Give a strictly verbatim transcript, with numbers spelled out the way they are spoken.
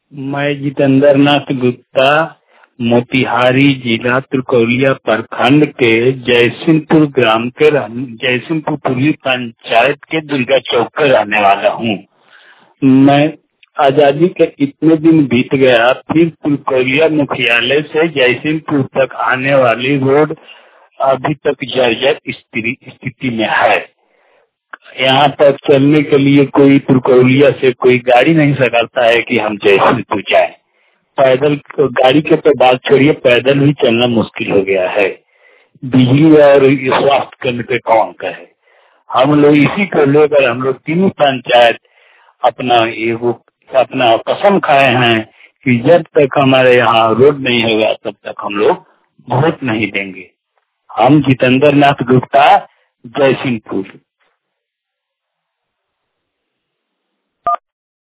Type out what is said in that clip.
मैं जितेंद्र नाथ गुप्ता मोतिहारी जिला तुरकौलिया प्रखंड के जयसिंहपुर ग्राम के जयसिंहपुर पूर्वी पंचायत के दुर्गा चौक का रहने वाला हूँ। मैं आजादी के इतने दिन बीत गया, फिर तुरकौलिया मुख्यालय से जयसिंहपुर तक आने वाली रोड अभी तक जर्जर स्थिति में है। यहाँ तक चलने के लिए कोई तुरकौलिया से कोई गाड़ी नहीं सकता है कि हम जयसिंहपुर जाएं। पैदल गाड़ी के तो बात छोड़िए, पैदल भी चलना मुश्किल हो गया है। बिजली और स्वास्थ्य केंद्र पे कौन कहे। हम लोग इसी को लेकर हम लोग तीनों पंचायत अपना एगो अपना कसम खाए हैं कि जब तक हमारे यहाँ रोड नहीं होगा तब तक हम लोग वोट नहीं देंगे। हम जितेंद्र नाथ गुप्ता, जयसिंहपुर।